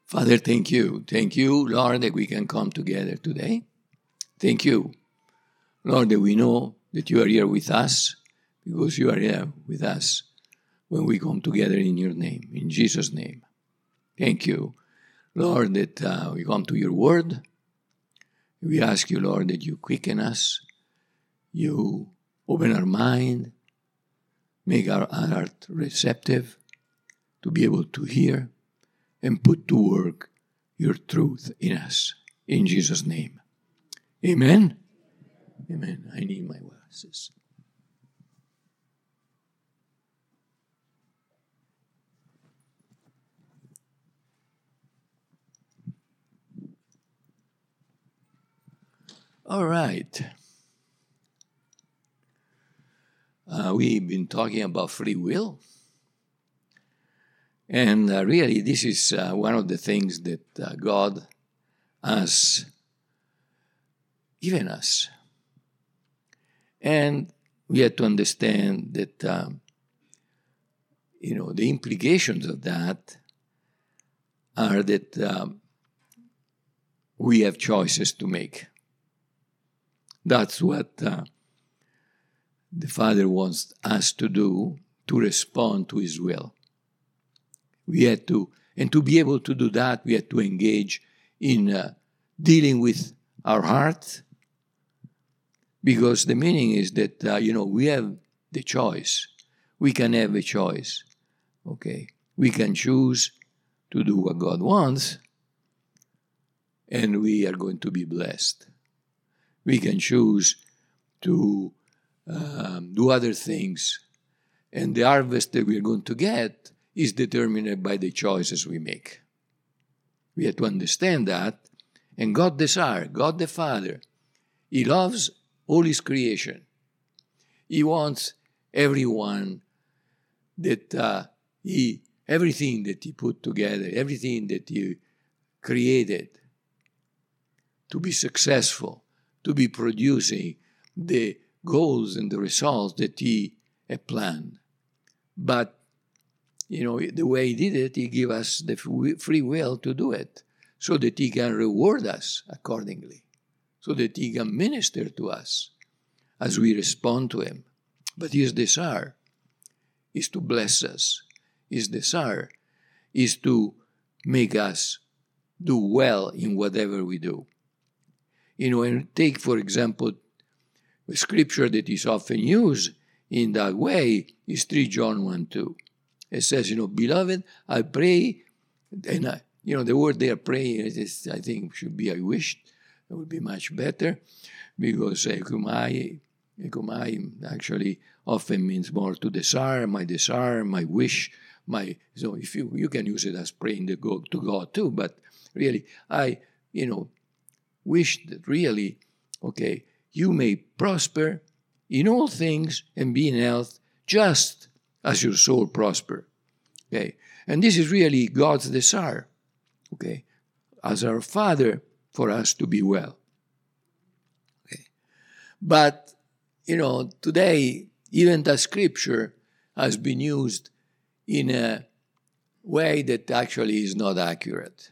Father, thank you. Thank you, Lord, that we can come together today. Thank you, Lord, that we know that you are here with us because you are here with us when we come together in your name, in Jesus' name. Thank you, Lord, that we come to your word. We ask you, Lord, that you quicken us, you open our mind, make our heart receptive to be able to hear and put to work your truth in us. In Jesus' name. Amen? Amen. I need my glasses. All right. We've been talking about free will. And really, this is one of the things that God has given us. And we have to understand that, the implications of that are that we have choices to make. That's what the Father wants us to do, to respond to His will. We had to, and to be able to do that, we had to engage in dealing with our heart, because the meaning is that, we have the choice. We can have a choice, okay? We can choose to do what God wants, and we are going to be blessed. We can choose to do other things, and the harvest that we are going to get is determined by the choices we make. We have to understand that, and God desires, God the Father, He loves all His creation. He wants everyone that everything that He put together, everything that He created to be successful, to be producing the goals and the results that He had planned. But, the way He did it, He gave us the free will to do it so that He can reward us accordingly, so that He can minister to us as we respond to Him. But His desire is to bless us. His desire is to make us do well in whatever we do. And take, for example, the scripture that is often used in that way is 3 John 1:2. It says, Beloved, I pray, and the word there, pray, is, I think should be I wished. It would be much better, because ekumai actually often means more to desire, my wish, so if you can use it as praying to God too, but really, I, wish that really, you may prosper in all things and be in health, just as your soul prosper. Okay, and this is really God's desire. Okay, as our Father, for us to be well. Okay, but today even the scripture has been used in a way that actually is not accurate,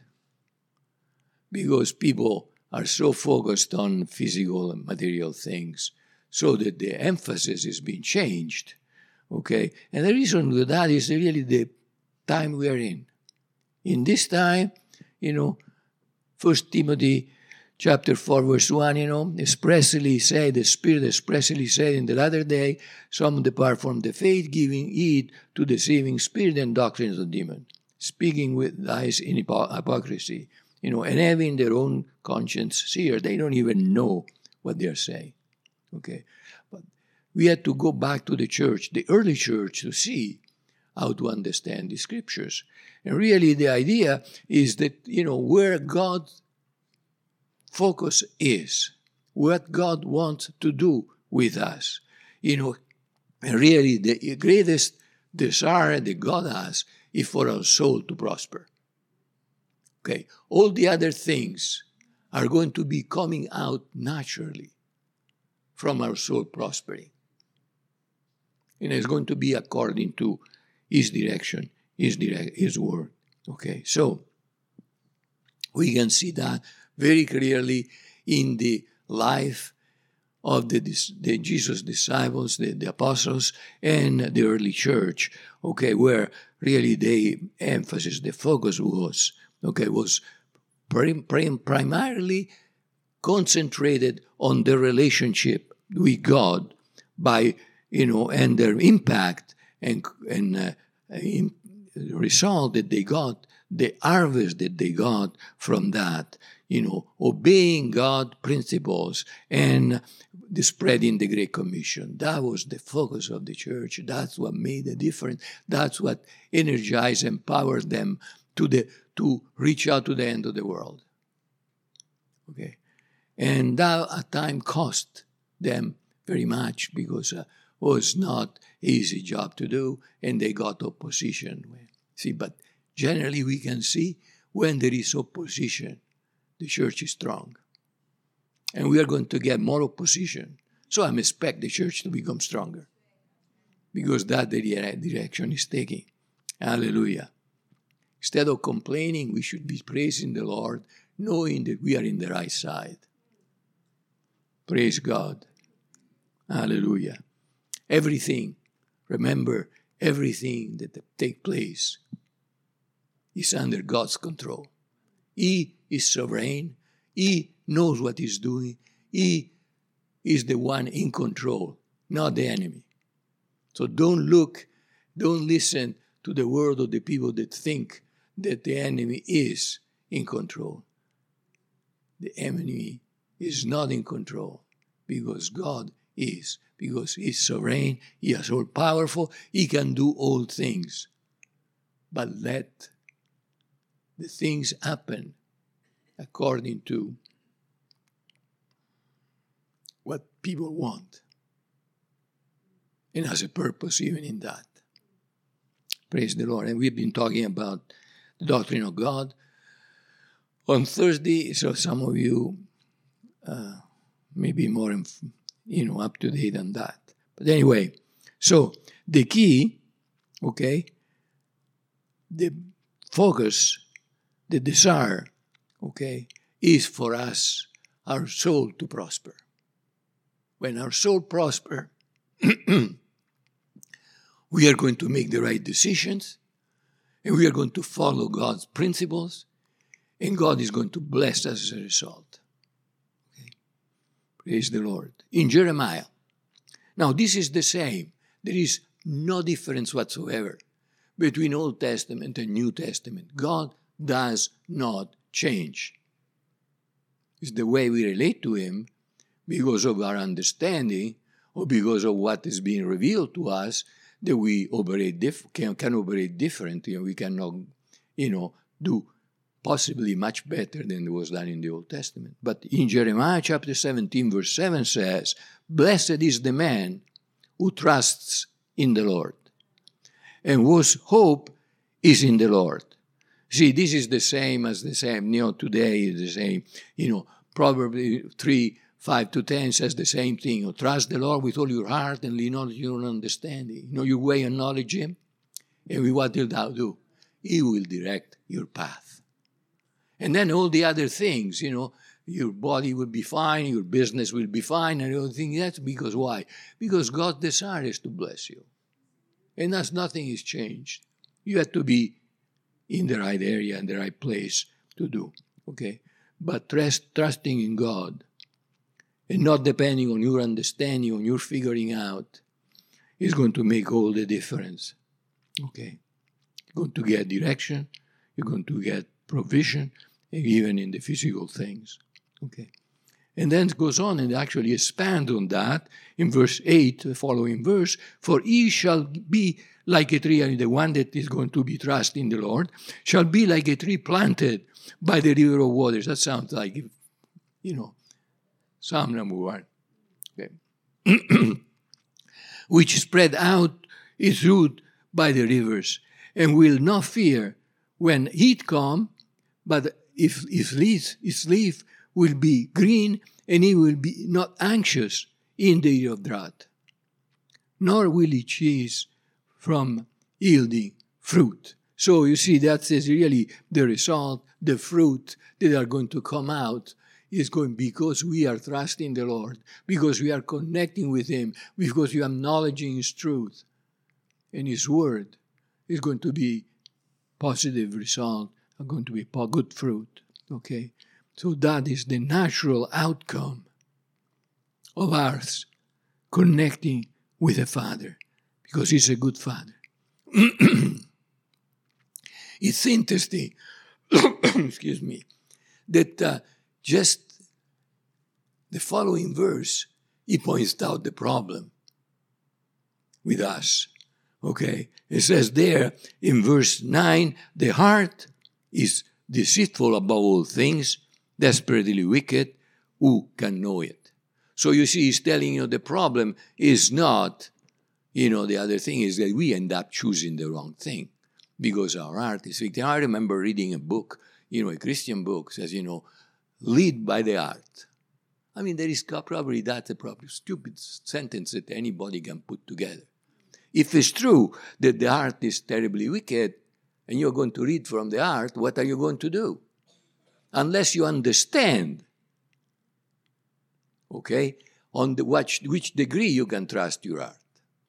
because people are so focused on physical and material things, so that the emphasis is being changed, okay? And the reason for that is really the time we are in. In this time, 1 Timothy chapter 4, verse 1, expressly say, the Spirit expressly said, in the latter day, some depart from the faith, giving heed to deceiving spirit and doctrines of demons, speaking with lies in hypocrisy, and having their own conscience seared. They don't even know what they're saying. Okay, but we had to go back to the church, the early church, to see how to understand the scriptures. And really the idea is that, where God's focus is, what God wants to do with us. And really the greatest desire that God has is for our soul to prosper. Okay, all the other things are going to be coming out naturally from our soul prospering. And it's going to be according to His direction, His word. Okay, so We can see that very clearly in the life of the Jesus disciples, the apostles, and the early church, okay, where really the emphasis, the focus was primarily concentrated on the relationship with God by, and their impact and result that they got, the harvest that they got from that, obeying God principles and the spreading the Great Commission. That was the focus of the church. That's what made a difference. That's what energized, empowered them to reach out to the end of the world. Okay, and that at time cost them very much because it was not easy job to do, and they got opposition. See, but generally we can see when there is opposition, the church is strong. And we are going to get more opposition. So I expect the church to become stronger because that's the direction it's taking. Hallelujah. Instead of complaining, we should be praising the Lord, knowing that we are in the right side. Praise God. Hallelujah. Everything, remember, everything that takes place is under God's control. He is sovereign. He knows what he's doing. He is the one in control, not the enemy. So don't listen to the word of the people that think that the enemy is in control. The enemy is not in control because God is, because he's sovereign, he is all powerful, he can do all things. But let the things happen according to what people want. And has a purpose even in that. Praise the Lord. And we've been talking about the doctrine of God on Thursday, so some of you may be more up to date on that. But anyway, so the key, the focus, the desire, is for us, our soul to prosper. When our soul prosper, we are going to make the right decisions, and we are going to follow God's principles, and God is going to bless us as a result. Okay? Praise the Lord. In Jeremiah. Now, this is the same. There is no difference whatsoever between Old Testament and New Testament. God does not change. It's the way we relate to Him because of our understanding or because of what is being revealed to us that we can operate differently, and we cannot, do possibly much better than was done in the Old Testament. But in Jeremiah chapter 17, verse 7 says, "Blessed is the man who trusts in the Lord, and whose hope is in the Lord." See, this is the same, today is the same. Probably 3:5-10 says the same thing. Trust the Lord with all your heart and lean not on your own understanding. Your way and knowledge Him. And what will thou do? He will direct your path. And then all the other things, your body will be fine, your business will be fine, and everything. That's because why? Because God's desire is to bless you. And that's nothing is changed. You have to be in the right area and the right place to do. Okay? But trusting in God and not depending on your understanding, on your figuring out, is going to make all the difference. Okay? You're going to get direction, you're going to get provision, even in the physical things. Okay? And then it goes on and actually expand on that in verse 8, the following verse, "For he shall be like a tree," and the one that is going to be trust in the Lord, "shall be like a tree planted by the river of waters." That sounds like, Psalm number 1. Okay. "Which spread out its root by the rivers, and will not fear when heat come, but if its leaf will be green, and he will be not anxious in the year of drought, nor will he cease from yielding fruit." So you see, that is really the result, the fruit that are going to come out is going because we are trusting the Lord, because we are connecting with Him, because we are acknowledging His truth and His word is going to be positive result, are going to be good fruit. Okay? So that is the natural outcome of us connecting with the Father, because He's a good Father. It's interesting, excuse me, that just the following verse, he points out the problem with us. Okay? It says there in verse 9, the heart is deceitful above all things, desperately wicked, who can know it? So you see, he's telling you the problem is not, the other thing is that we end up choosing the wrong thing because our heart is wicked. I remember reading a book, a Christian book, says, lead by the heart. I mean, there is probably that's a probably stupid sentence that anybody can put together. If it's true that the heart is terribly wicked and you're going to read from the heart, what are you going to do? Unless you understand, okay, on which degree you can trust your heart.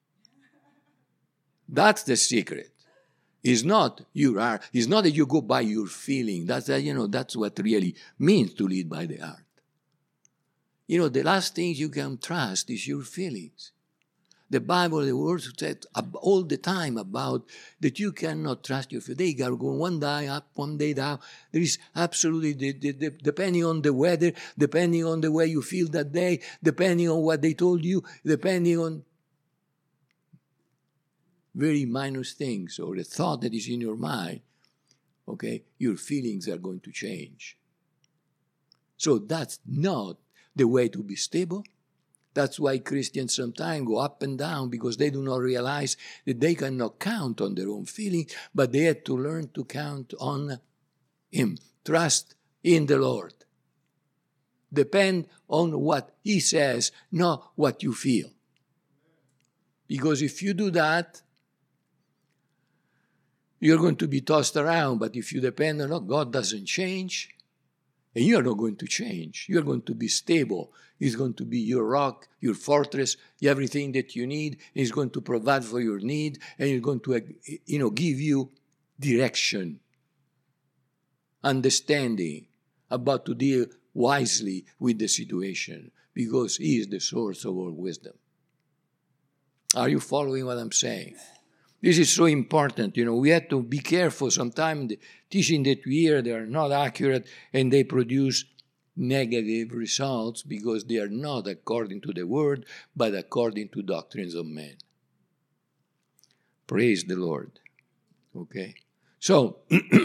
That's the secret. It's not your heart. It's not that you go by your feeling. That's what really means to lead by the heart. The last thing you can trust is your feelings. The Bible, the Word said all the time about that you cannot trust your feelings. They are going one day up, one day down. There is absolutely, depending on the weather, depending on the way you feel that day, depending on what they told you, depending on very minor things or the thought that is in your mind, okay, your feelings are going to change. So that's not the way to be stable. That's why Christians sometimes go up and down, because they do not realize that they cannot count on their own feelings, but they have to learn to count on Him. Trust in the Lord. Depend on what He says, not what you feel. Because if you do that, you're going to be tossed around. But if you depend on God, doesn't change, and you're not going to change. You're going to be stable. He's going to be your rock, your fortress, everything that you need. He's going to provide for your need, and He's going to, give you direction, understanding, about to deal wisely with the situation, because He is the source of all wisdom. Are you following what I'm saying? This is so important. We have to be careful. Sometimes the teaching that we hear, they are not accurate, and they produce negative results because they are not according to the Word, but according to doctrines of men. Praise the Lord. Okay? So,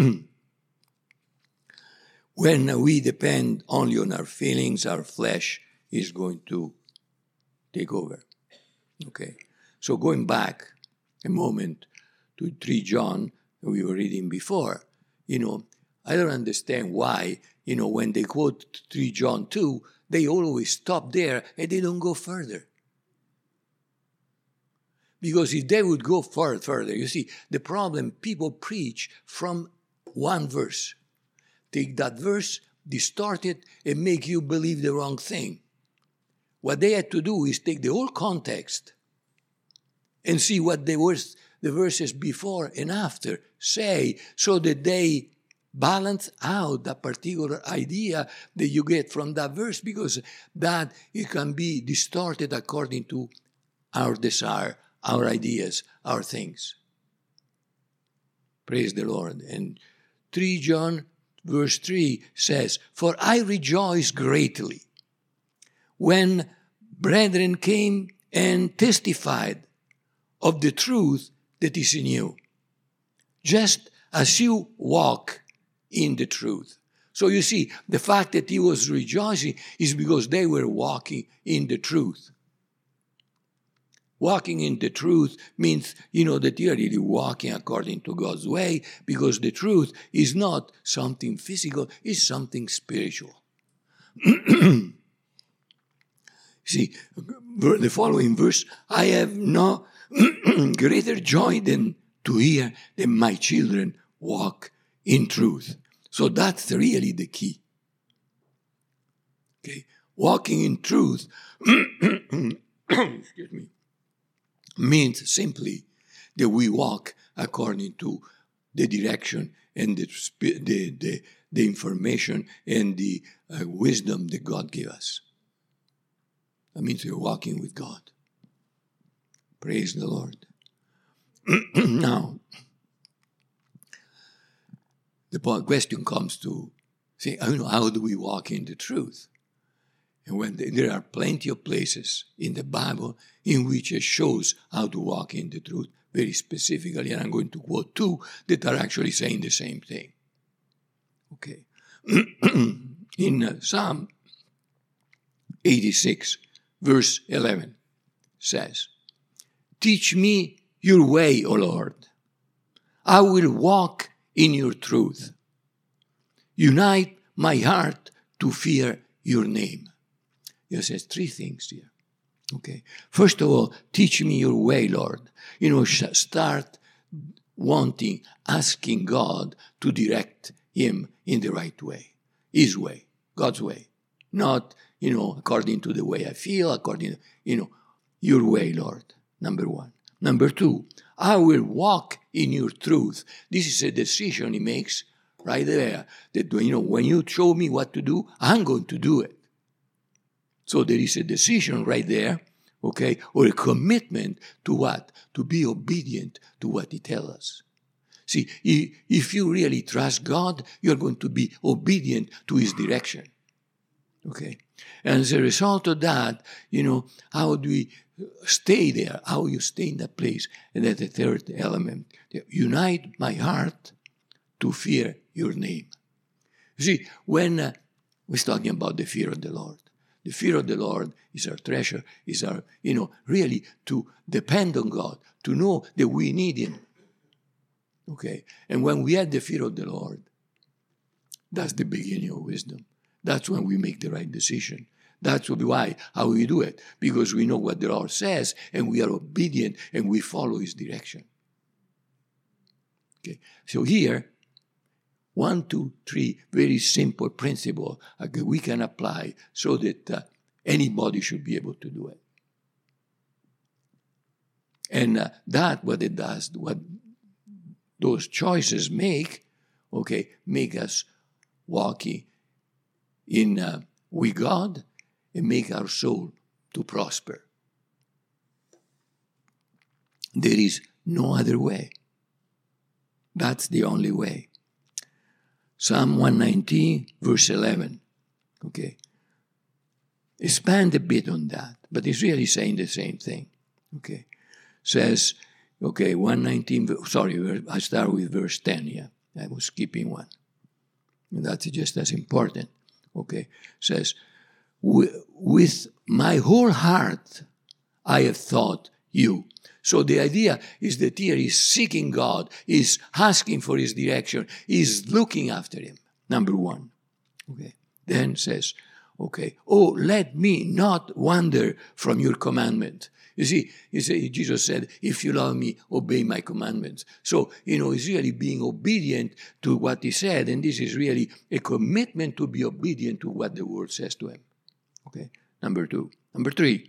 when we depend only on our feelings, our flesh is going to take over. Okay? So going back a moment to 3 John, we were reading before, I don't understand why, when they quote 3 John 2, they always stop there and they don't go further. Because if they would go further, you see, the problem, people preach from one verse. Take that verse, distort it, and make you believe the wrong thing. What they had to do is take the whole context and see what the verses before and after say, so that they balance out that particular idea that you get from that verse, because that it can be distorted according to our desire, our ideas, our things. Praise the Lord. And 3 John verse 3 says, "For I rejoice greatly when brethren came and testified of the truth that is in you, just as you walk in the truth." So you see, the fact that he was rejoicing is because they were walking in the truth. Walking in the truth means, that you're really walking according to God's way, because the truth is not something physical, it's something spiritual. See, the following verse, "I have no greater joy than to hear that my children walk in truth. So that's really the key. Okay, walking in truth excuse me, means simply that we walk according to the direction and the information and the wisdom that God gave us. That means we're walking with God. Praise the Lord. Now, the question comes to say, how do we walk in the truth? And when there are plenty of places in the Bible in which it shows how to walk in the truth very specifically, and I'm going to quote two that are actually saying the same thing. Okay. In Psalm 86, verse 11 says, "Teach me your way, O Lord. I will walk in your truth. Unite my heart to fear your name." It says three things here. Okay. First of all, teach me your way, Lord. Start asking God to direct him in the right way. His way, God's way. Not, according to the way I feel, according to, your way, Lord. Number one. Number two, I will walk in your truth. This is a decision he makes right there. That, when you show me what to do, I'm going to do it. So there is a decision right there, okay, or a commitment to what? To be obedient to what he tells us. See, if you really trust God, you're going to be obedient to his direction. Okay? And as a result of that, how do we stay there? How you stay in that place? And that's the third element. Unite my heart to fear your name. You see, when we're talking about the fear of the Lord, the fear of the Lord is our treasure, is our, really to depend on God, to know that we need him. Okay? And when we have the fear of the Lord, that's the beginning of wisdom. That's when we make the right decision. That's how we do it. Because we know what the Lord says, and we are obedient, and we follow his direction. Okay? So here, 1, 2, 3 very simple principles we can apply so that anybody should be able to do it. And what it does, what those choices make us walking in with God and make our soul to prosper. There is no other way. That's the only way. Psalm 119, verse 11. Okay. Expand a bit on that, but it's really saying the same thing. Okay. Says, 119, I start with verse 10 here. I was skipping one. And that's just as important. Okay. Says, with my whole heart I have thought you. So the idea is that here he's seeking God, he's asking for his direction, he's looking after him. Number one. Okay. Then says, oh, let me not wander from your commandment. You see, Jesus said, if you love me, obey my commandments. So, he's really being obedient to what he said, and this is really a commitment to be obedient to what the word says to him. Okay. Number two. Number three.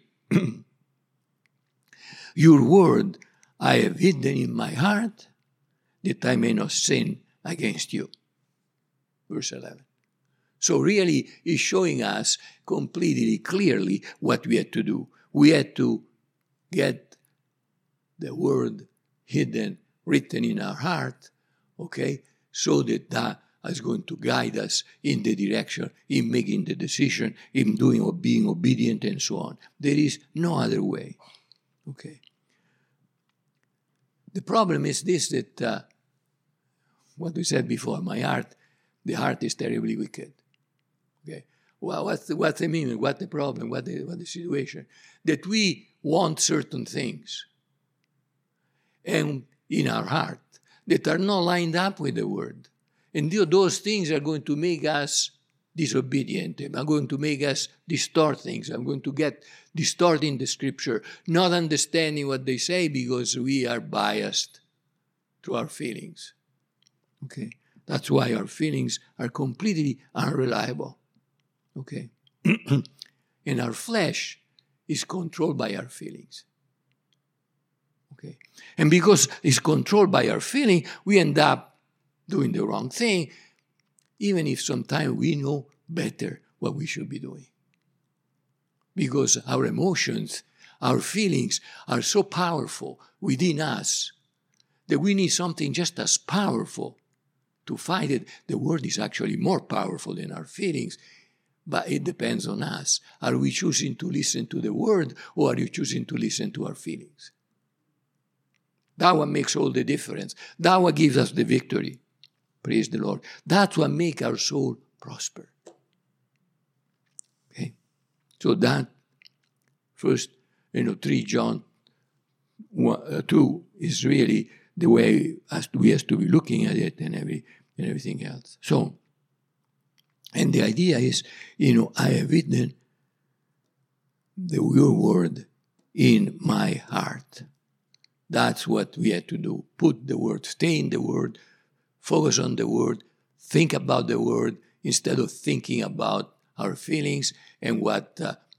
Your word I have hidden in my heart, that I may not sin against you. Verse 11. So really, he's showing us completely, clearly what we had to do. We had to get the word hidden, written in our heart, so that is going to guide us in the direction, in making the decision, in doing or being obedient and so on. There is no other way. Okay. The problem is this, that what we said before, the heart is terribly wicked. Okay. Well, what's the meaning? What's the problem? What the situation? That we want certain things, and in our heart that are not lined up with the word, and those things are going to make us disobedient. Are going to make us distort things. I'm going to get distorting the scripture, not understanding what they say because we are biased. through our feelings. Okay? That's why our feelings are completely unreliable. Okay? And our flesh is controlled by our feelings. Okay? And because it's controlled by our feeling, we end up doing the wrong thing, even if sometimes we know better what we should be doing. Because our emotions, our feelings are so powerful within us that we need something just as powerful to fight it. The word is actually more powerful than our feelings, but it depends on us. Are we choosing to listen to the word, or are you choosing to listen to our feelings? That what makes all the difference. That what gives us the victory. Praise the Lord. That's what makes our soul prosper. Okay? So that first, 3 John 2 is really the way we have to be looking at it and everything else. So, and the idea is, I have hidden your word in my heart. That's what we have to do. Put the word, stay in the word, focus on the word, think about the word instead of thinking about our feelings and what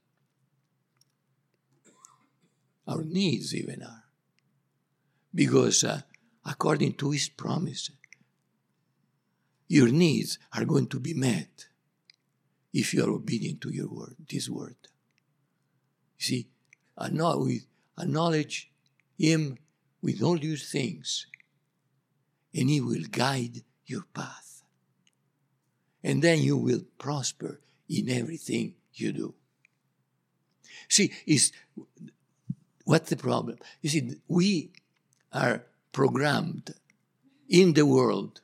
our needs even are. Because according to his promise, your needs are going to be met if you are obedient to your word, this word. You see, acknowledge him with all these things, and he will guide your path. And then you will prosper in everything you do. See, what's the problem? You see, we are programmed in the world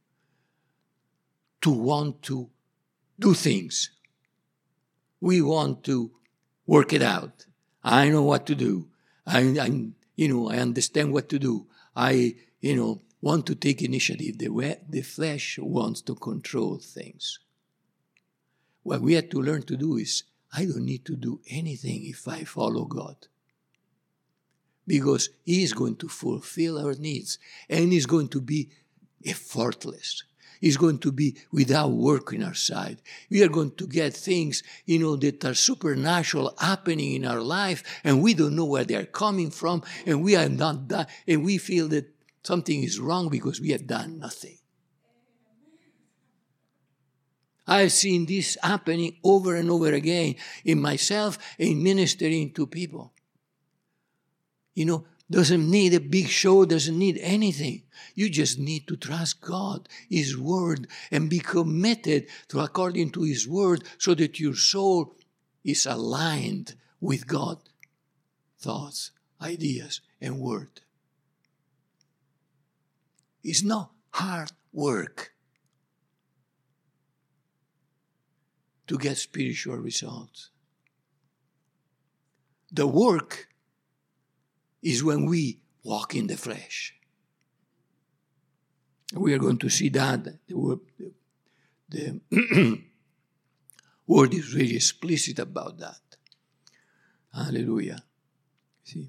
to want to do things. We want to work it out. I know what to do. I understand what to do. I want to take initiative. The flesh wants to control things. What we have to learn to do is, I don't need to do anything if I follow God. Because he is going to fulfill our needs, and he's going to be effortless. He's going to be without work in our side. We are going to get things, that are supernatural happening in our life, and we don't know where they are coming from, and we are not done, and we feel that something is wrong because we have done nothing. I've seen this happening over and over again in myself and ministering to people. Doesn't need a big show, doesn't need anything. You just need to trust God, his word, and be committed to according to his word so that your soul is aligned with God's thoughts, ideas, and word. It's not hard work to get spiritual results. The work is when we walk in the flesh. We are going to see that. The word is really explicit about that. Hallelujah. See?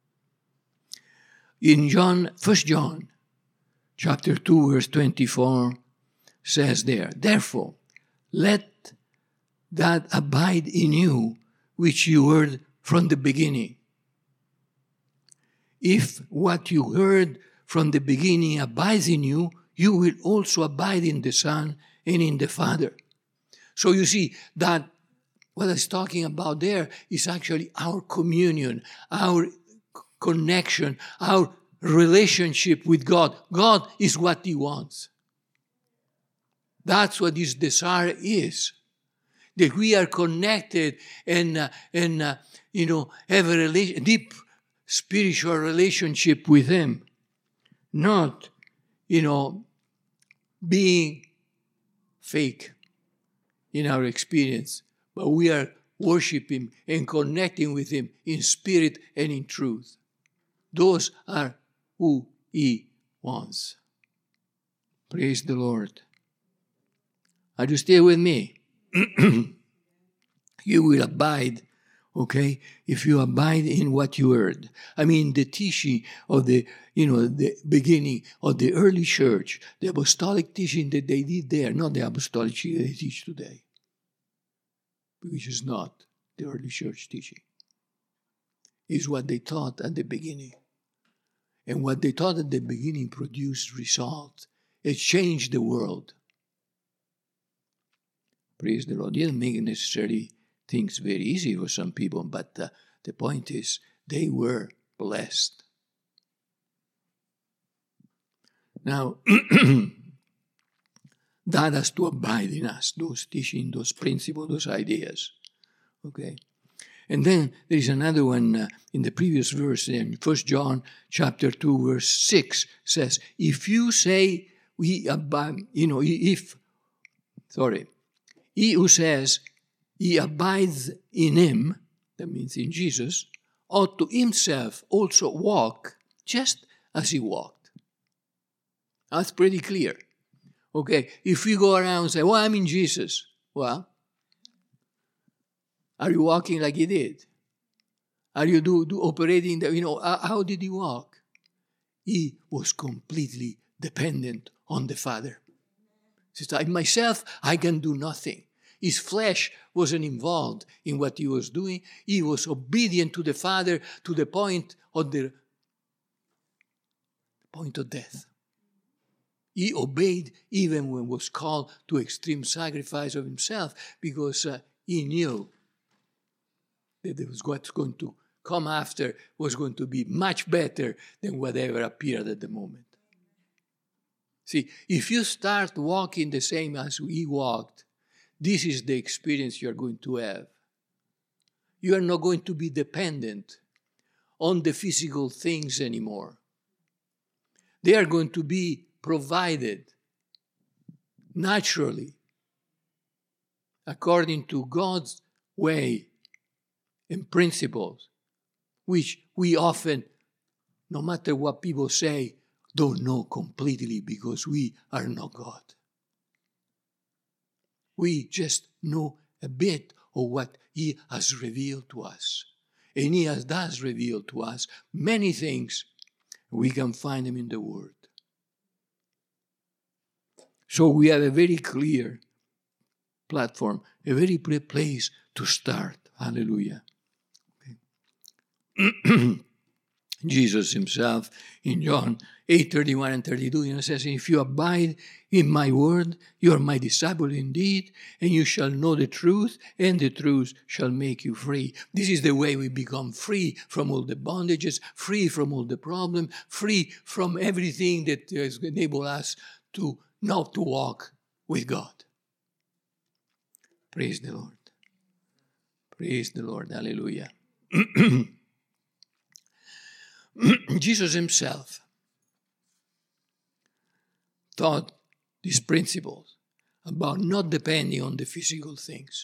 In 1 John, chapter 2, verse 24, says there, therefore, let that abide in you which you heard from the beginning. If what you heard from the beginning abides in you, you will also abide in the Son and in the Father. So you see that what it's talking about there is actually our communion, our connection, our relationship with God. God is what he wants. That's what his desire is. That we are connected and have a deep spiritual relationship with him. Not, being fake in our experience, but we are worshiping and connecting with him in spirit and in truth. Those are who he wants. Praise the Lord. Are you still with me? You will abide Okay, if you abide in what you heard. I mean, the teaching of the beginning of the early church, the apostolic teaching that they did there, not the apostolic teaching they teach today, which is not the early church teaching, is what they taught at the beginning. And what they taught at the beginning produced results. It changed the world. Praise the Lord. It didn't make necessarily things very easy for some people, but the point is they were blessed. Now, that has to abide in us, those teachings, those principles, those ideas. Okay? And then there is another one in the previous verse, in 1 John chapter 2, verse 6, says, if you say we abide, he who says he abides in him, that means in Jesus, ought to himself also walk just as he walked. That's pretty clear. Okay, if we go around and say, well, I'm in Jesus, well, are you walking like he did? Are you operating, how did he walk? He was completely dependent on the Father. He says, myself, I can do nothing. His flesh wasn't involved in what he was doing. He was obedient to the Father to the point of death. He obeyed even when was called to extreme sacrifice of himself, because he knew that what's going to come after was going to be much better than whatever appeared at the moment. See, if you start walking the same as he walked, this is the experience you're going to have. You are not going to be dependent on the physical things anymore. They are going to be provided naturally, according to God's way and principles, which we often, no matter what people say, don't know completely because we are not God. We just know a bit of what he has revealed to us. And he does reveal to us many things. We can find them in the Word. So we have a very clear platform, a very clear place to start. Hallelujah. Okay. Jesus himself in John 8:31 and 32, says, if you abide in my word, you are my disciple indeed, and you shall know the truth, and the truth shall make you free. This is the way we become free from all the bondages, free from all the problems, free from everything that has enabled us to not to walk with God. Praise the Lord. Praise the Lord. Hallelujah. Jesus himself taught these principles about not depending on the physical things.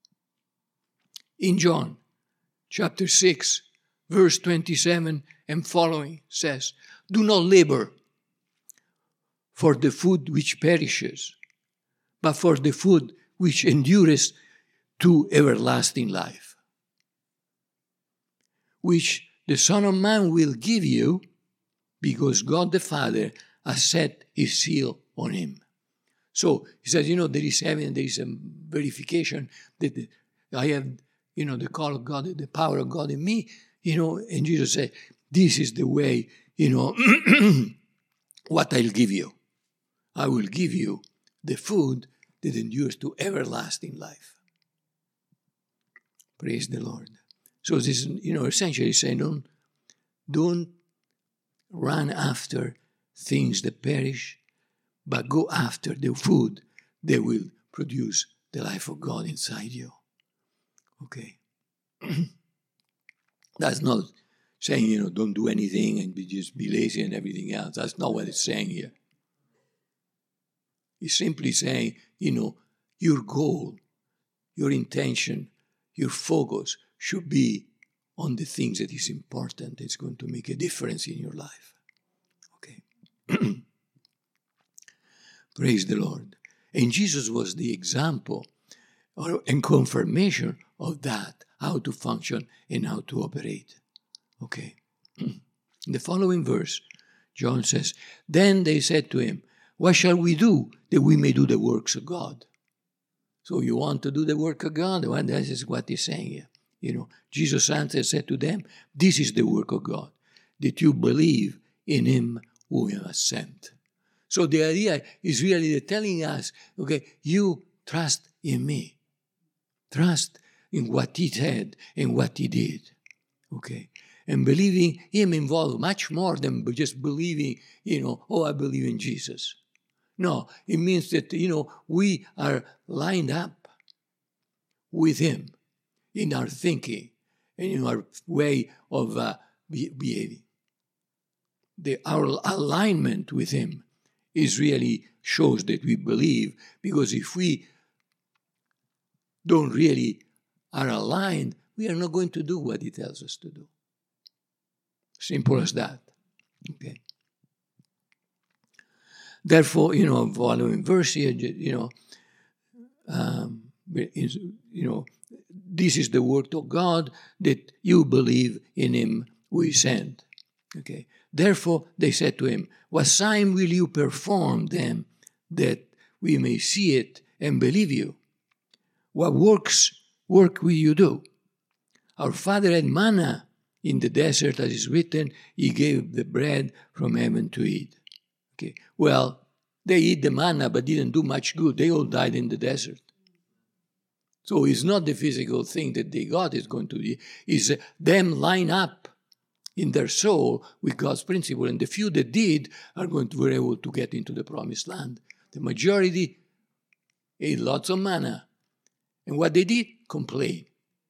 In John chapter 6, verse 27 and following says, do not labor for the food which perishes, but for the food which endureth to everlasting life, which the Son of Man will give you, because God the Father has set his seal on him. So he says, there is evidence, there is a verification that I have, the call of God, the power of God in me, and Jesus said, this is the way, what I'll give you. I will give you the food that endures to everlasting life. Praise the Lord. So this is, essentially saying, don't run after things that perish, but go after the food that will produce the life of God inside you. Okay. That's not saying, don't do anything and just be lazy and everything else. That's not what it's saying here. It's simply saying, your goal, your intention, your focus should be on the things that is important, that's going to make a difference in your life. Okay. Praise the Lord. And Jesus was the example and confirmation of that how to function and how to operate. Okay. In the following verse, John says, "Then they said to him, 'What shall we do that we may do the works of God?'" So you want to do the work of God? Well, that is what he's saying here. Jesus answered, said to them, "This is the work of God, that you believe in him who he has sent." So the idea is really telling us, okay, you trust in me. Trust in what he said and what he did. Okay. And believing him involves much more than just believing, I believe in Jesus. No, it means that, we are lined up with him in our thinking and in our way of behaving. Our alignment with him really shows that we believe, because if we don't really are aligned, we are not going to do what he tells us to do. Simple as that. Okay. Therefore, following verse here, this is the word of God, that you believe in him who he sent. Okay. Therefore, they said to him, "What sign will you perform then, that we may see it and believe you? What work will you do? Our father had manna in the desert, as is written, he gave the bread from heaven to eat." Okay. Well, they eat the manna but didn't do much good. They all died in the desert. So it's not the physical thing that they got is going to be, it's them line up in their soul with God's principle. And the few that did are going to be able to get into the promised land. The majority ate lots of manna. And what they did? Complain.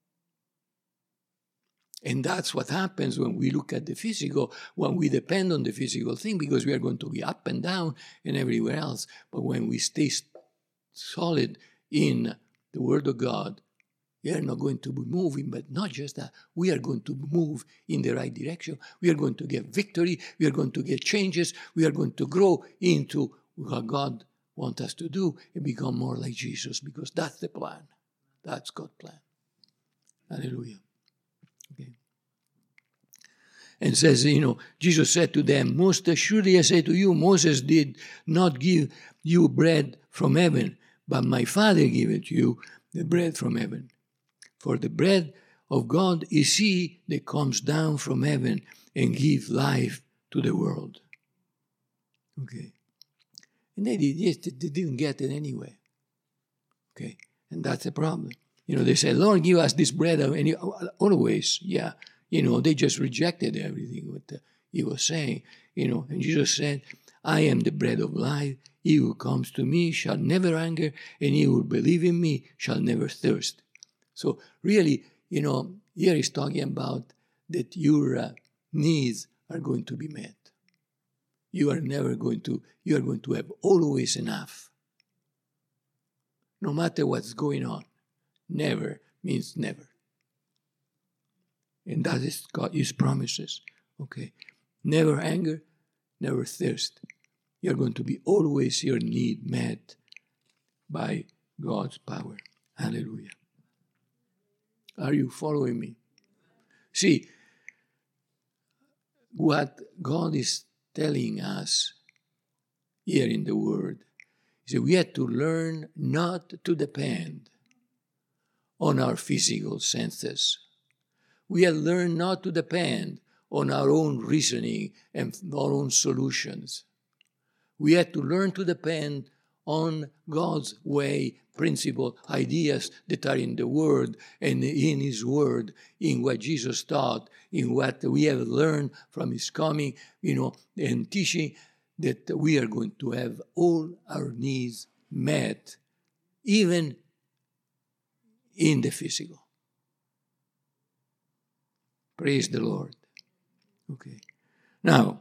And that's what happens when we look at the physical, when we depend on the physical thing, because we are going to be up and down and everywhere else. But when we stay solid in the Word of God, we are not going to be moving, but not just that. We are going to move in the right direction. We are going to get victory. We are going to get changes. We are going to grow into what God wants us to do and become more like Jesus, because that's the plan. That's God's plan. Hallelujah. Okay. And says, Jesus said to them, "Most assuredly I say to you, Moses did not give you bread from heaven, but my Father giveth you the bread from heaven. For the bread of God is he that comes down from heaven and gives life to the world." Okay. And they didn't get it anyway. Okay. And that's the problem. They said, "Lord, give us this bread." And always, yeah. They just rejected everything what he was saying. And Jesus said, "I am the bread of life. He who comes to me shall never hunger, and he who believes in me shall never thirst." So really, here he's talking about that your needs are going to be met. You are going to have always enough. No matter what's going on. Never means never. And that is God, his promises. Okay. Never anger, never thirst. You're going to be always your need met by God's power. Hallelujah. Are you following me? See, what God is telling us here in the Word is that we have to learn not to depend on our physical senses. We have learned not to depend on our own reasoning and our own solutions. We have to learn to depend on God's way, principle, ideas that are in the Word and in His Word, in what Jesus taught, in what we have learned from His coming, and teaching, that we are going to have all our needs met, even in the physical. Praise the Lord. Okay. Now,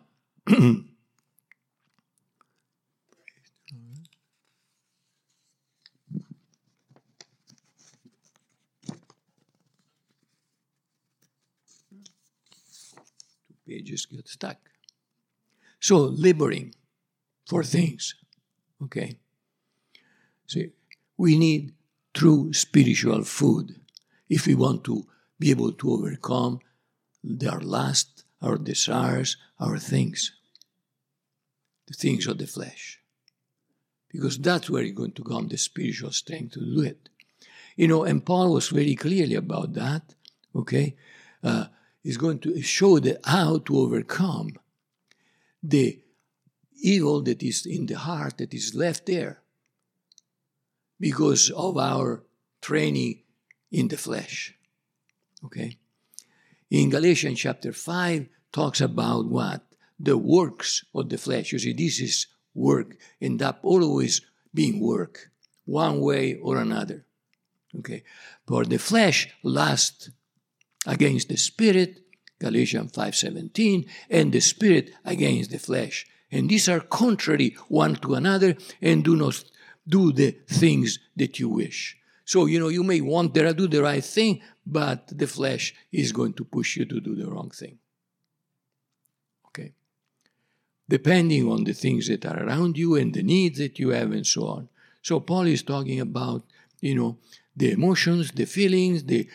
2 pages get stuck. So, laboring for things. Okay. See, we need true spiritual food if we want to be able to overcome our lust, our desires, our things, the things of the flesh. Because that's where you're going to come the spiritual strength to do it. And Paul was very clearly about that, okay? He's going to show how to overcome the evil that is in the heart, that is left there because of our training in the flesh, okay? In Galatians chapter 5, talks about what? The works of the flesh. You see, this is work, end up always being work, one way or another. Okay, for the flesh lusts against the spirit, Galatians 5:17, and the spirit against the flesh. And these are contrary one to another and do not do the things that you wish. So, you may want to do the right thing, but the flesh is going to push you to do the wrong thing. Okay. Depending on the things that are around you and the needs that you have and so on. So Paul is talking about, the emotions, the feelings, the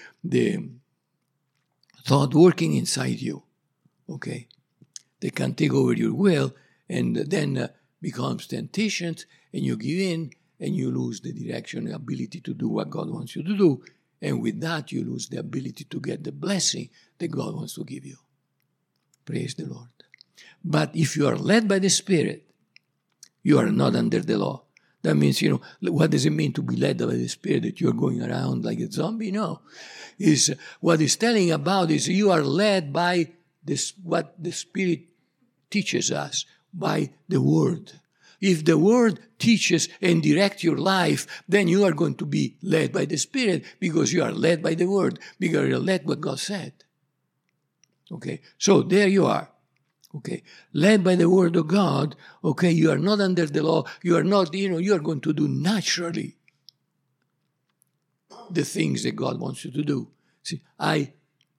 thought working inside you, okay? They can take over your will and then becomes temptations, and you give in and you lose the direction, the ability to do what God wants you to do. And with that, you lose the ability to get the blessing that God wants to give you. Praise the Lord. But if you are led by the Spirit, you are not under the law. That means, what does it mean to be led by the Spirit, that you're going around like a zombie? No. What it's telling about is you are led by this, what the Spirit teaches us, by the Word. If the Word teaches and directs your life, then you are going to be led by the Spirit because you are led by the Word, because you're led what God said. Okay, so there you are. Okay, led by the Word of God, okay, you are not under the law, you are not, you are going to do naturally the things that God wants you to do. See, I,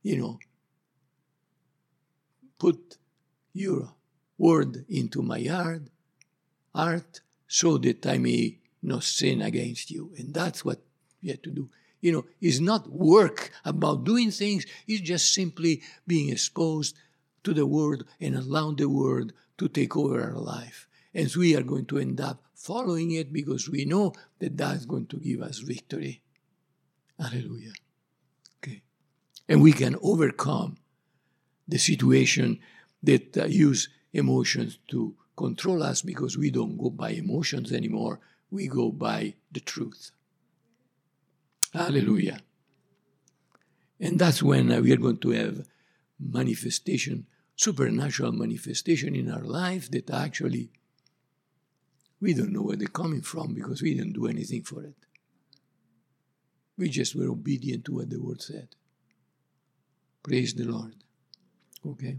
put your Word into my heart so that I may not sin against you. And that's what you have to do. It's not work about doing things, it's just simply being exposed to the Word and allow the Word to take over our life. And so we are going to end up following it because we know that that's going to give us victory. Hallelujah. Okay. And we can overcome the situation that use emotions to control us because we don't go by emotions anymore. We go by the truth. Hallelujah. And that's when we are going to have manifestation, supernatural manifestation in our life that actually we don't know where they're coming from because we didn't do anything for it. We just were obedient to what the Word said. Praise the Lord. Okay?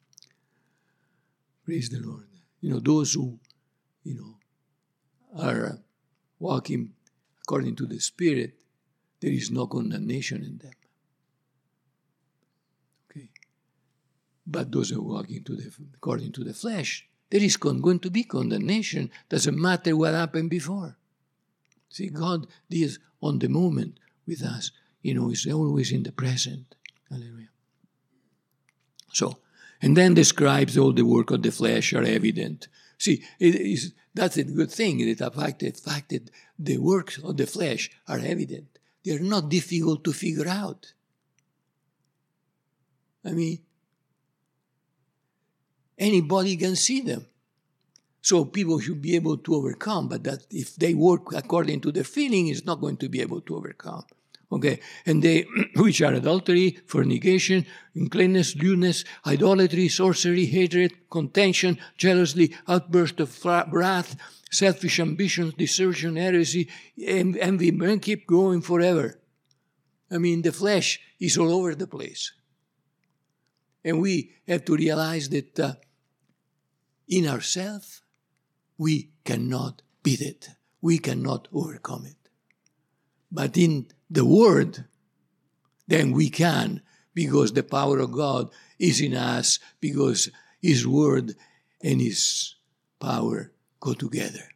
Praise the Lord. Those who, are walking according to the Spirit, there is no condemnation in them. Okay? But those who are walking according to the flesh, there is going to be condemnation. Doesn't matter what happened before. See, God is on the moment with us. He's always in the present. Hallelujah. So, and then describes all the work of the flesh are evident. See, that's a good thing, the fact that the works of the flesh are evident. They are not difficult to figure out. I mean, anybody can see them. So people should be able to overcome, but that if they work according to their feeling, is not going to be able to overcome. Okay, and they, which are adultery, fornication, uncleanness, lewdness, idolatry, sorcery, hatred, contention, jealousy, outburst of wrath, selfish ambitions, desertion, heresy, envy, and keep going forever. I mean, the flesh is all over the place. And we have to realize that in ourselves, we cannot beat it. We cannot overcome it. But in the Word, then we can, because the power of God is in us, because His Word and His power go together.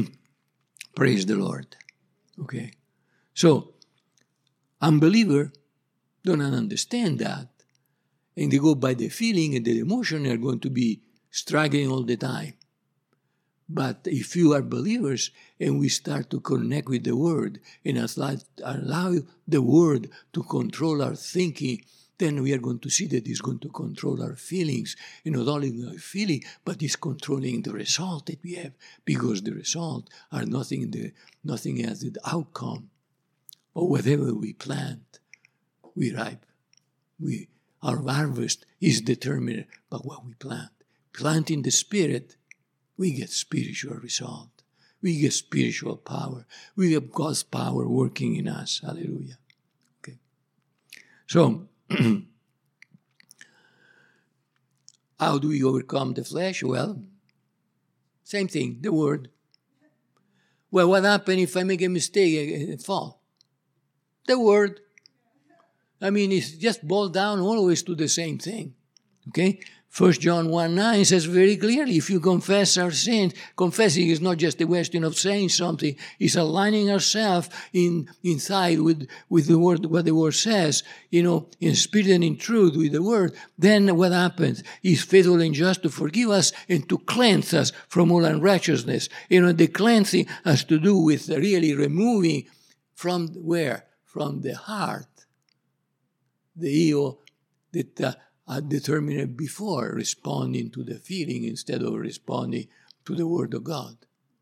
Praise the Lord. Okay. So, unbeliever don't understand that, and they go by the feeling and the emotion, are going to be struggling all the time. But if you are believers and we start to connect with the Word and allow the Word to control our thinking, then we are going to see that it's going to control our feelings. And not only our feeling, but it's controlling the result that we have, because the result are nothing as the outcome. Or whatever we plant, we ripe. Our harvest is determined by what we plant. Plant in the Spirit, we get spiritual result. We get spiritual power. We have God's power working in us. Hallelujah. Okay. So, how do we overcome the flesh? Well, same thing, the Word. Well, what happens if I make a mistake and fall? The Word. I mean, it's just boiled down always to the same thing. Okay? 1 John 1:9 says very clearly, if you confess our sins, confessing is not just a question of saying something, it's aligning ourselves inside with the Word, what the Word says, in spirit and in truth with the Word. Then what happens? He's faithful and just to forgive us and to cleanse us from all unrighteousness. The cleansing has to do with really removing from where? From the heart, the evil that are determined before responding to the feeling instead of responding to the Word of God.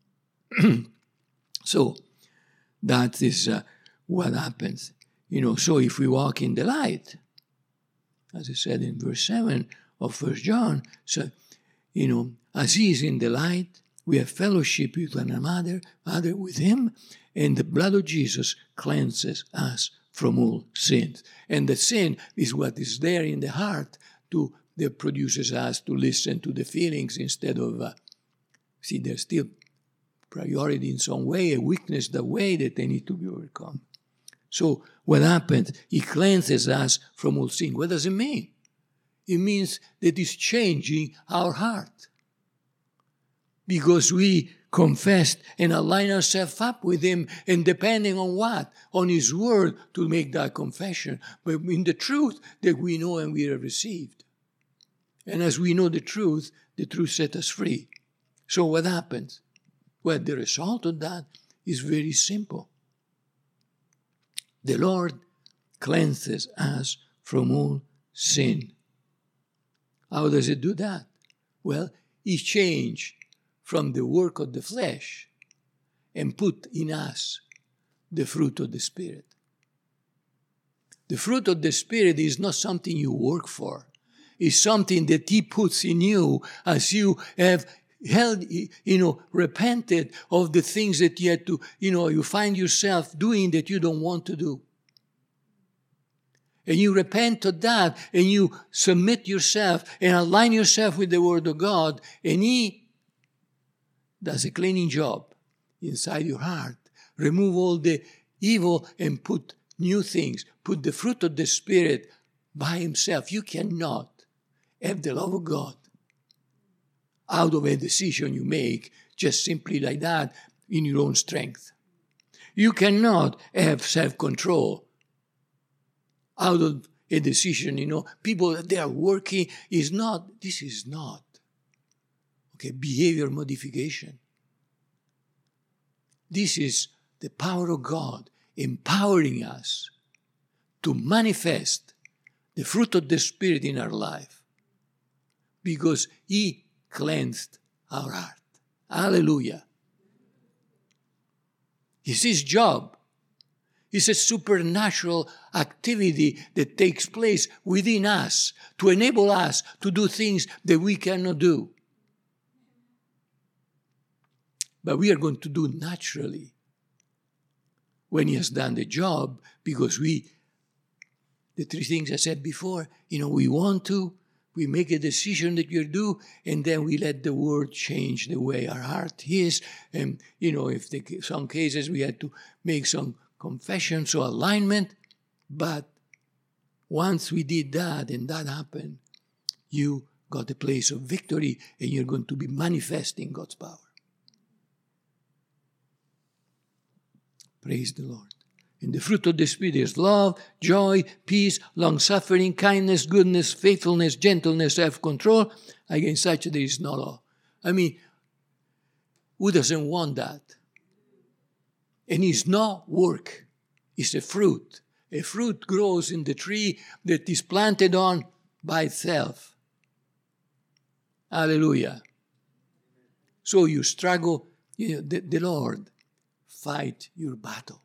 So that is what happens. So if we walk in the light, as I said in verse 7 of 1 John, so, as he is in the light, we have fellowship with one another, with him, and the blood of Jesus cleanses us from all sins. And the sin is what is there in the heart that produces us to listen to the feelings instead of, there's still priority in some way, a weakness, the way that they need to be overcome. So what happens? He cleanses us from all sin. What does it mean? It means that he's changing our heart. Because we confessed and align ourselves up with him, and depending on what? On his word to make that confession, but in the truth that we know and we have received. And as we know the truth set us free. So what happens? Well, the result of that is very simple. The Lord cleanses us from all sin. How does it do that? Well, he changed from the work of the flesh and put in us the fruit of the Spirit. The fruit of the Spirit is not something you work for. It's something that he puts in you as you have repented of the things that you had to, you find yourself doing that you don't want to do. And you repent of that and you submit yourself and align yourself with the Word of God, and he does a cleaning job inside your heart. Remove all the evil and put new things. Put the fruit of the Spirit by himself. You cannot have the love of God out of a decision you make just simply like that in your own strength. You cannot have self-control out of a decision. People, they are working. This is not. Okay, behavior modification. This is the power of God empowering us to manifest the fruit of the Spirit in our life, because he cleansed our heart. Hallelujah. It's his job. It's a supernatural activity that takes place within us to enable us to do things that we cannot do. But we are going to do naturally when he has done the job, because the three things I said before, we want to, we make a decision that you do, and then we let the Word change the way our heart is. And, if some cases we had to make some confessions or alignment, but once we did that and that happened, you got a place of victory and you're going to be manifesting God's power. Praise the Lord. And the fruit of the Spirit is love, joy, peace, long-suffering, kindness, goodness, faithfulness, gentleness, self-control. Against such there is no law. I mean, who doesn't want that? And it's not work. It's a fruit. A fruit grows in the tree that is planted on by itself. Hallelujah. So you struggle, the Lord fight your battles.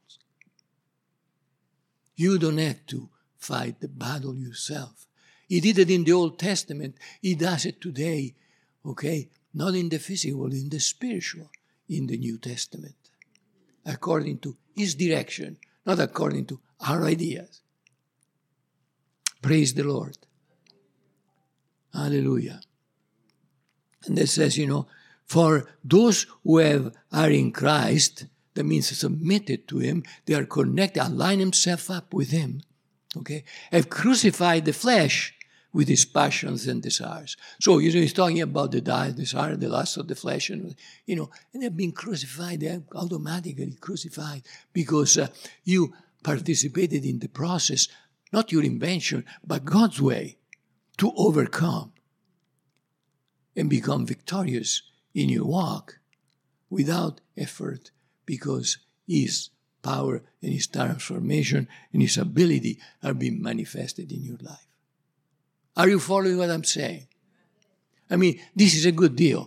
You don't have to fight the battle yourself. He did it in the Old Testament. He does it today, okay? Not in the physical, in the spiritual, in the New Testament. According to his direction, not according to our ideas. Praise the Lord. Hallelujah. And it says, for those who are in Christ, that means submitted to him, they are connected, align themselves up with him, okay? Have crucified the flesh with its passions and desires. So, he's talking about the desire, the lust of the flesh, and they've been crucified, they're automatically crucified because you participated in the process, not your invention, but God's way to overcome and become victorious in your walk without effort, because his power and his transformation and his ability are being manifested in your life. Are you following what I'm saying? I mean, this is a good deal.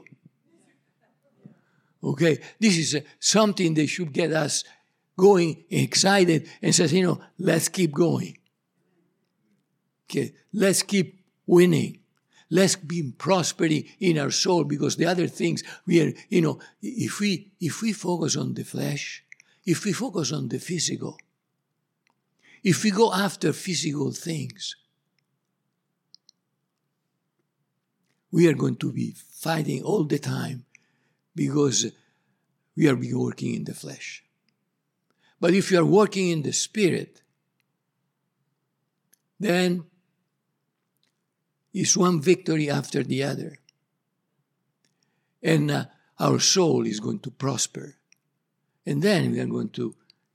Okay? This is something that should get us going, excited, and says, let's keep going. Okay? Let's keep winning. Let's be prospering in our soul, because the other things we are, if we focus on the flesh, if we focus on the physical, if we go after physical things, we are going to be fighting all the time because we are working in the flesh. But if you are working in the Spirit, then it's one victory after the other. And our soul is going to prosper. And then we are going to,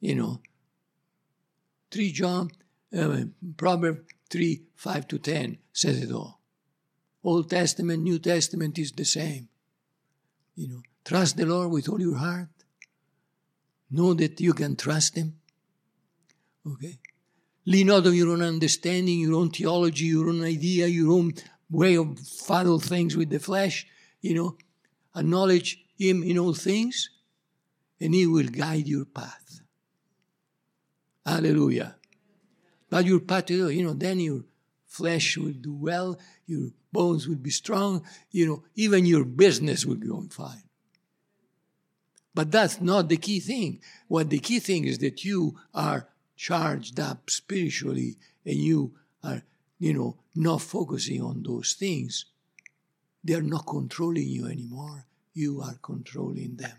Proverbs 3, 5 to 10 says it all. Old Testament, New Testament is the same. Trust the Lord with all your heart. Know that you can trust him. Okay? Lean not on your own understanding, your own theology, your own idea, your own way of follow things with the flesh. Acknowledge him in all things, and he will guide your path. Hallelujah. But your path, then your flesh will do well, your bones will be strong, even your business will be going fine. But that's not the key thing. What the key thing is that you are charged up spiritually, and you are, not focusing on those things. They are not controlling you anymore. You are controlling them.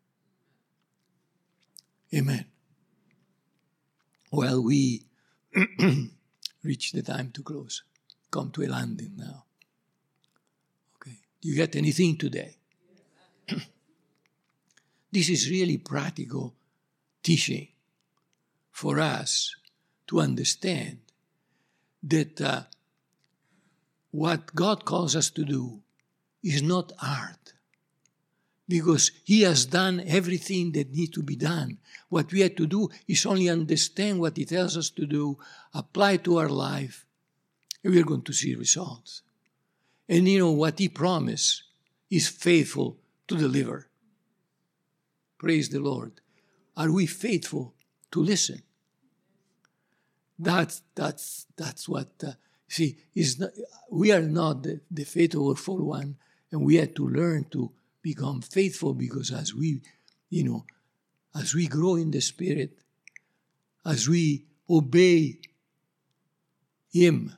Amen. Well, we reach the time to close. Come to a landing now. Okay. Do you get anything today? This is really practical teaching for us to understand that what God calls us to do is not hard, because he has done everything that needs to be done. What we have to do is only understand what he tells us to do, apply to our life, and we are going to see results. And what he promised is faithful to deliver. Praise the Lord. Are we faithful to listen? That's what, we are not the faithful one, and we have to learn to become faithful, because as we grow in the Spirit, as we obey him,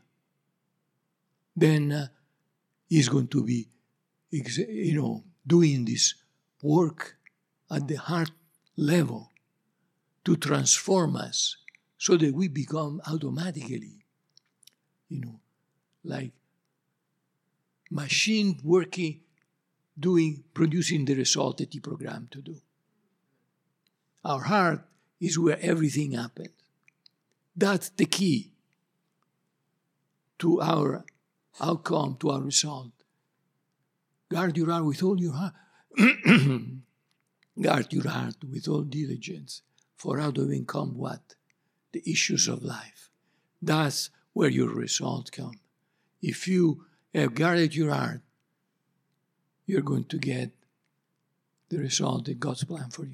then he's going to be, doing this work at the heart level to transform us, so that we become automatically, like machine working, producing the result that he programmed to do. Our heart is where everything happens. That's the key to our outcome, to our result. Guard your heart with all your heart. Guard your heart with all diligence, for out of it come what? The issues of life. That's where your result comes. If you have guarded your heart, you're going to get the result that God's planned for you.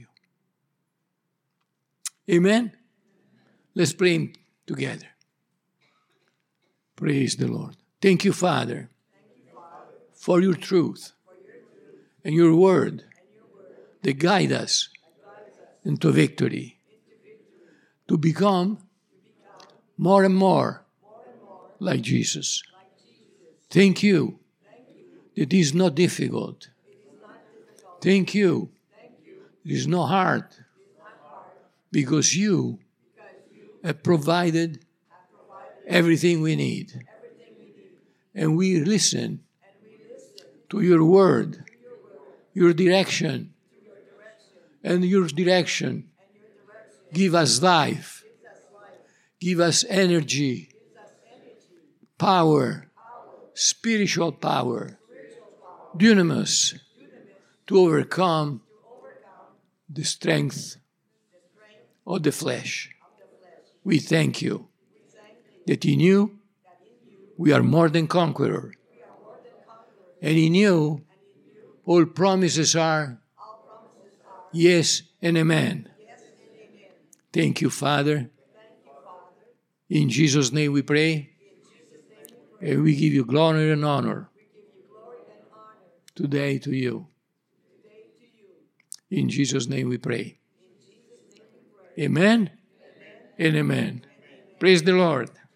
Amen? Let's pray together. Praise the Lord. Thank you, Father, for your truth and your word that guide us into victory, to become more and more like Jesus. Thank you that it is not difficult. Thank you. It is not hard, because you have provided everything we need. And we listen to your word, your direction, and your direction. Give us life. Give us energy, power, spiritual power, dunamis, to overcome the strength of the flesh. We thank you that in you we are more than conquerors. And in you all promises are yes and amen. Thank you, Father. In Jesus' name we pray. And we give you glory and honor today to you. In Jesus' name we pray. Amen and amen. Praise the Lord.